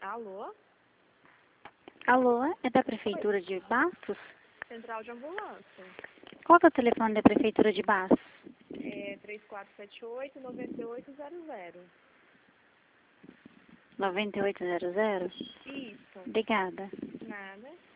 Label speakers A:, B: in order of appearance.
A: Alô?
B: Alô, é da Prefeitura de Bastos?
A: Central de ambulância.
B: Qual que é o telefone da Prefeitura de Bastos?
A: É 3478-9800.
B: 9800?
A: Isso.
B: Obrigada.
A: Nada.